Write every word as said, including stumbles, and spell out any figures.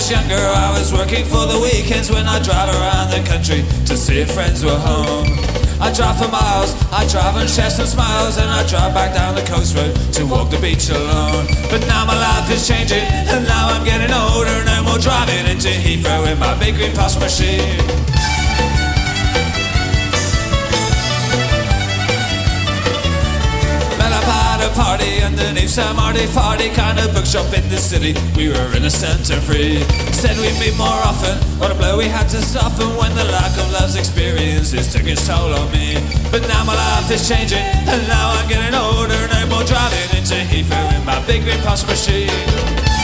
was younger, I was working for the weekends when I drive around the country to see if friends were home. I drive for miles, I drive and share some smiles, and I drive back down the coast road to walk the beach alone. But now my life is changing, and now I'm getting older. No more driving into Heathrow in my big green posh machine. At a party underneath some arty farty kind of bookshop in the city. We were innocent and free. Said we'd meet more often. What a blow we had to soften when the lack of love's experiences took its toll on me. But now my life is changing, and now I'm getting older. No more driving into Heathrow in my big green posh machine.